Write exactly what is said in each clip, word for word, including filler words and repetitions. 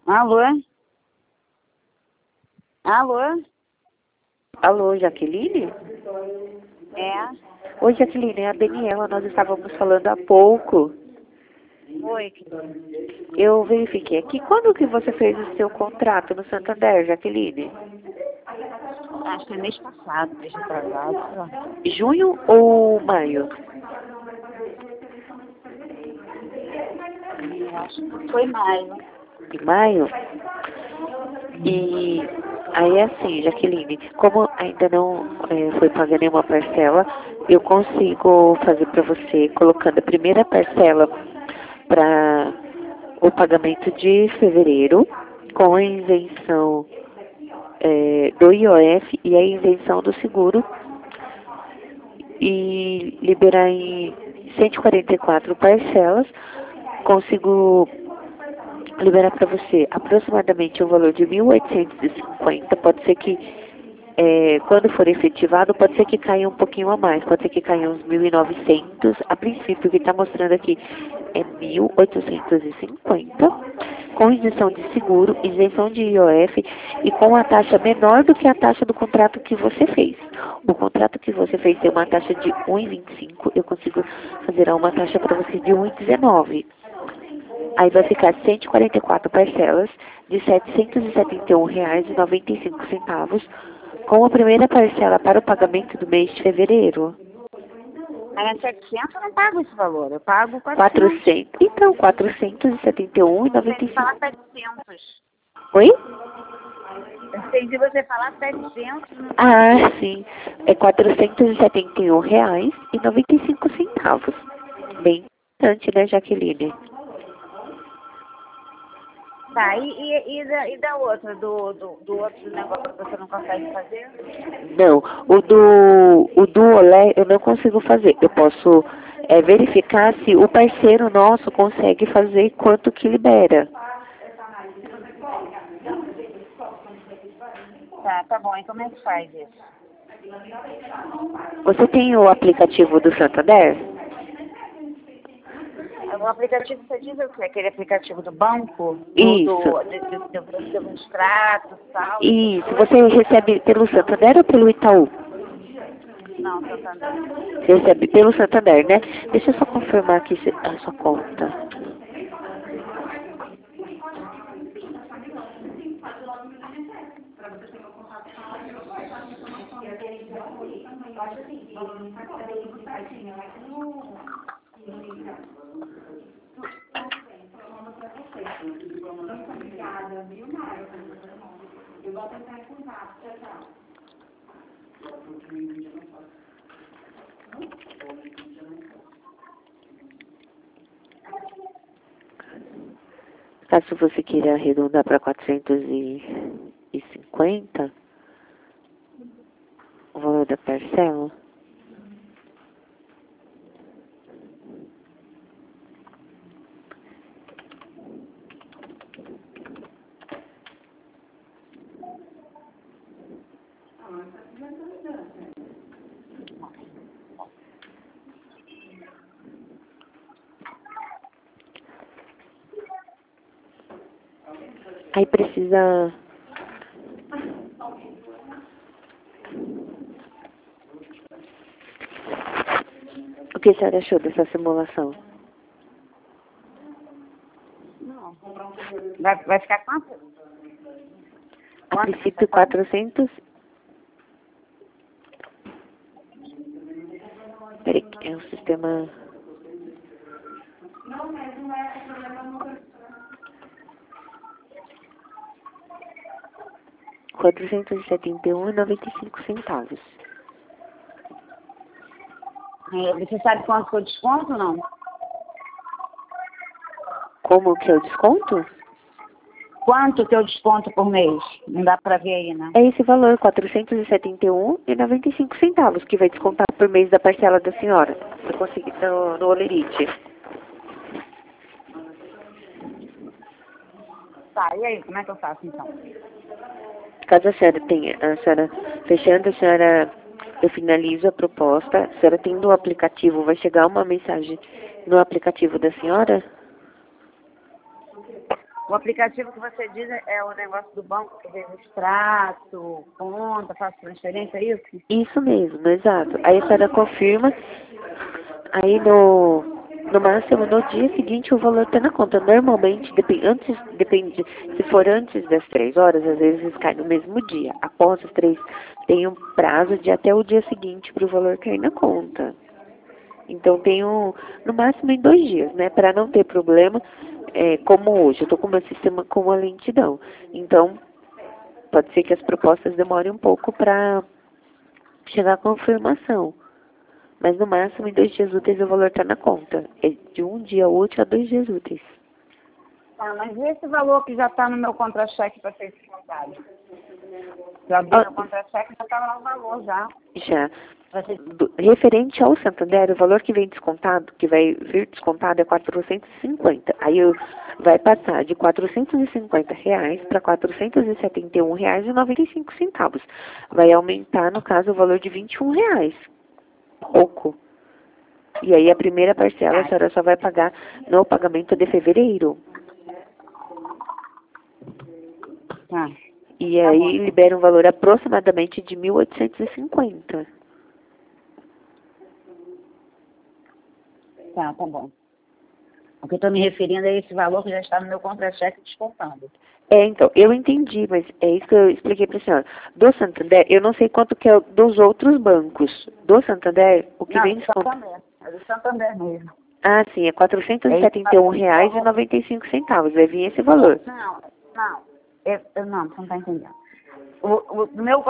Alô? Alô? Alô, Jaqueline? É? Oi, Jaqueline, é a Daniela. Nós estávamos falando há pouco. Oi. Eu verifiquei aqui. Quando que você fez o seu contrato no Santander, Jaqueline? Acho que é mês passado, mês atrasado, sei lá. Junho ou maio? Eu acho que foi maio. Em maio? E aí é assim, Jaqueline, como ainda não é, foi paga nenhuma parcela, eu consigo fazer para você, colocando a primeira parcela para o pagamento de fevereiro, com a isenção é, do I O F e a isenção do seguro, e liberar em cento e quarenta e quatro parcelas. Consigo liberar para você aproximadamente o valor de mil oitocentos e cinquenta. Pode ser que, é, quando for efetivado, pode ser que caia um pouquinho a mais, pode ser que caia uns mil e novecentos. A princípio, o que está mostrando aqui é mil oitocentos e cinquenta, com isenção de seguro, isenção de I O F e com a taxa menor do que a taxa do contrato que você fez. O contrato que você fez tem uma taxa de um vírgula vinte e cinco, eu consigo fazer uma taxa para você de um vírgula dezenove. Aí vai ficar cento e quarenta e quatro parcelas de setecentos e setenta e um reais e noventa e cinco centavos, com a primeira parcela para o pagamento do mês de fevereiro. Mas é setecentos, eu não pago esse valor, eu pago quatrocentos. quatrocentos, então, quatrocentos e setenta e um reais e noventa Tem e que falar cinco. setecentos. Oi? Eu entendi você falar setecentos. Não... Ah, sim. É quatrocentos e setenta e um reais e noventa e cinco centavos. Bem interessante, né, Jaqueline? Tá, e, e, e, da, e da outra, do, do, do outro negócio que você não consegue fazer? Não, o do, o do Olé eu não consigo fazer. Eu posso é, verificar se o parceiro nosso consegue fazer quanto que libera. Tá, tá bom, e como é que faz isso? Você tem o aplicativo do Santander? O aplicativo, você diz o quê? Aquele aplicativo do banco? Do, Isso. do, do, do, do, do extrato e tal? Isso. Você recebe pelo Santander ou pelo Itaú? Não, Santander. Você recebe pelo Santander, né? Deixa eu só confirmar aqui se- a sua conta. Caso você queira arredondar para quatrocentos e cinquenta, o valor da parcela. Aí precisa... O que a senhora achou dessa simulação? Não. Vai, vai ficar quanto? A Quanto princípio, você fala? quatrocentos... Peraí, é um sistema... quatrocentos e setenta e um reais e noventa e cinco centavos. É, você sabe quanto que eu desconto ou não? Como que é o desconto? Quanto que eu desconto por mês? Não dá pra ver aí, né? É esse valor, quatrocentos e setenta e um reais e noventa e cinco centavos, que vai descontar por mês da parcela da senhora. Eu consegui no, no Olerite. Tá, e aí, como é que eu faço então? Caso a senhora tenha, a senhora fechando, a senhora, eu finalizo a proposta, a senhora tendo o aplicativo, vai chegar uma mensagem no aplicativo da senhora? O aplicativo que você diz é é o negócio do banco, que vem extrato, conta, faz transferência, é isso? Isso mesmo, exato. Aí a senhora confirma, aí no, no máximo, no dia seguinte o valor está na conta. Normalmente, depende, antes, depende, se for antes das três horas, às vezes cai no mesmo dia. Após as três, tem um prazo de até o dia seguinte para o valor cair na conta. Então tem um, no máximo em dois dias, né? Para não ter problema, é, como hoje, eu estou com o meu sistema com uma lentidão. Então, pode ser que as propostas demorem um pouco para chegar à confirmação. Mas no máximo em dois dias úteis o valor está na conta. É de um dia útil a dois dias úteis. Ah, mas e esse valor que já está no meu contra-cheque para ser descontado? Já abri Ah, meu contra-cheque, já está lá o valor já. Já. Vai ser... Do- referente ao Santander, o valor que vem descontado, que vai vir descontado é quatrocentos e cinquenta. Aí eu- vai passar de quatrocentos e cinquenta reais para quatrocentos e setenta e um reais e noventa e cinco centavos. Vai aumentar, no caso, o valor de vinte e um reais. Pouco. E aí a primeira parcela a senhora só vai pagar no pagamento de fevereiro. Tá, E aí libera um valor aproximadamente de mil oitocentos e cinquenta. tá, tá bom. O que eu estou me referindo é esse valor que já está no meu contra-cheque descontando. É, então, eu entendi, mas é isso que eu expliquei para a senhora. Do Santander, eu não sei quanto que é dos outros bancos. Do Santander, o que Não, vem do descontado... Santander. É do Santander mesmo. Ah, sim, é quatrocentos e setenta e um reais e noventa e cinco centavos. Vai vir esse valor. Não, não. Eu, eu, não, você não está entendendo. O, o do meu...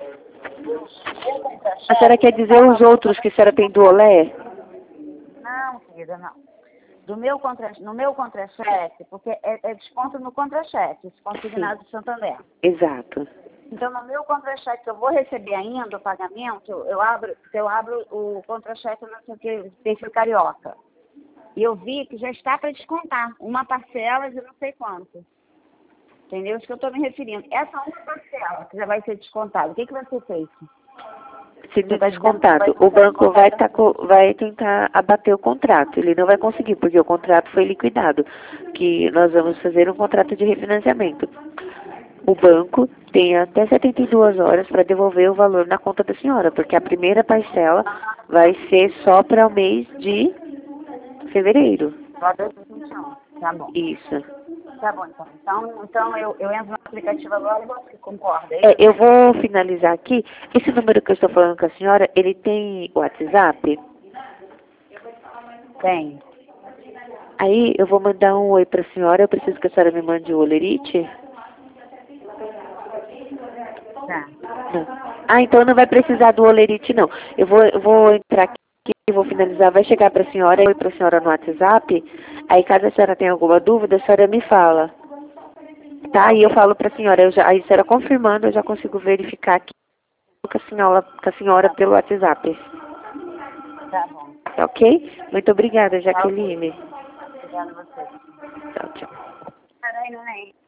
A senhora quer dizer os outros que a senhora tem do Olé? Não, querida, não. Do meu contra, no meu contra-cheque, porque é, é desconto no contra-cheque, esse consignado do Santander. Exato. Então, no meu contra-cheque que eu vou receber ainda o pagamento, eu abro, eu abro o contra-cheque no perfil carioca. E eu vi que já está para descontar uma parcela de não sei quanto. Entendeu? Isso que eu estou me referindo. Essa uma parcela que já vai ser descontada, o que, que vai ser feito? Se não está descontado, o banco vai, tá, vai tentar abater o contrato. Ele não vai conseguir, porque o contrato foi liquidado. Que nós vamos fazer um contrato de refinanciamento. O banco tem até setenta e duas horas para devolver o valor na conta da senhora, porque a primeira parcela vai ser só para o mês de fevereiro. Só dois mil e vinte e um. Tá bom. Isso. Tá bom, então. Então, então eu, eu entro no aplicativo agora e você concorda, é isso? É, eu vou finalizar aqui. Esse número que eu estou falando com a senhora, ele tem WhatsApp? Tem. Aí eu vou mandar um oi para a senhora. Eu preciso que a senhora me mande o olerite. Tá. Não. Ah, então não vai precisar do olerite, não. Eu vou, eu vou entrar aqui e vou finalizar. Vai chegar para a senhora, oi para a senhora no WhatsApp. Aí caso a senhora tenha alguma dúvida, a senhora me fala. Tá? E eu falo para a senhora. Eu já, aí a senhora confirmando, eu já consigo verificar aqui com a senhora, com a senhora pelo WhatsApp. Tá bom. Tá ok? Muito obrigada, Jaqueline. Obrigada a você. Tchau, tchau. Peraí, não é?